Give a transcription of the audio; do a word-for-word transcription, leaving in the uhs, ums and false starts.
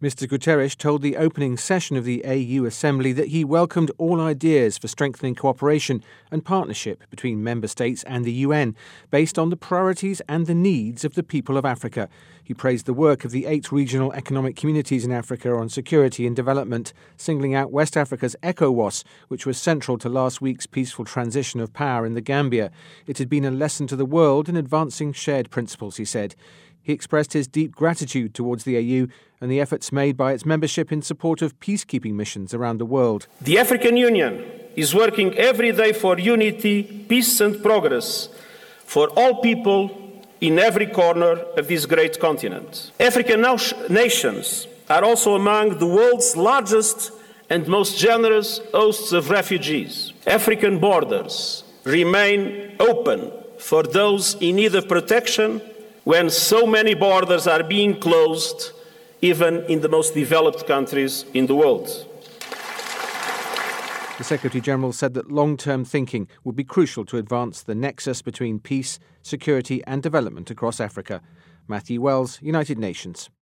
Mister Guterres told the opening session of the A U Assembly that he welcomed all ideas for strengthening cooperation and partnership between member states and the U N, based on the priorities and the needs of the people of Africa. He praised the work of the eight regional economic communities in Africa on security and development, singling out West Africa's ECOWAS, which was central to last week's peaceful transition of power in the Gambia. It had been a lesson to the world in advancing shared principles, he said. He expressed his deep gratitude towards the A U and the efforts made by its membership in support of peacekeeping missions around the world. The African Union is working every day for unity, peace and progress for all people in every corner of this great continent. African nations are also among the world's largest and most generous hosts of refugees. African borders remain open for those in need of protection when so many borders are being closed, even in the most developed countries in the world. The Secretary-General said that long-term thinking would be crucial to advance the nexus between peace, security and development across Africa. Matthew Wells, United Nations.